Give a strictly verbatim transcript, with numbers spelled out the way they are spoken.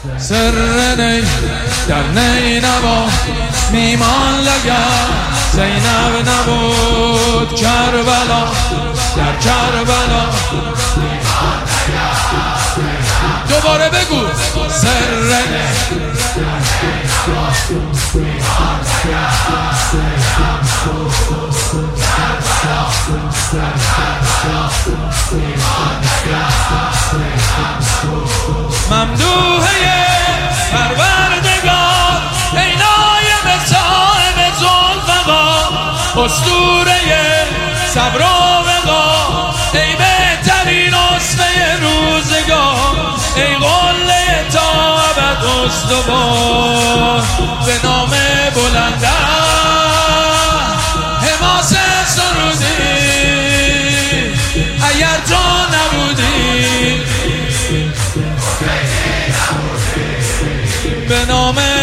سر نی در نینوا میمان لگر زینب نبود کربلا در کربلا دوباره بگو سر نی ممدوحه پروردگار ای نایب صاحب ذوالفقار اسطوره صبر و وقار ای بهترین اسوه روزگار ای قله تا ابد استوار به نام بلندت حماسه سرودی اگر تو نبودی به نام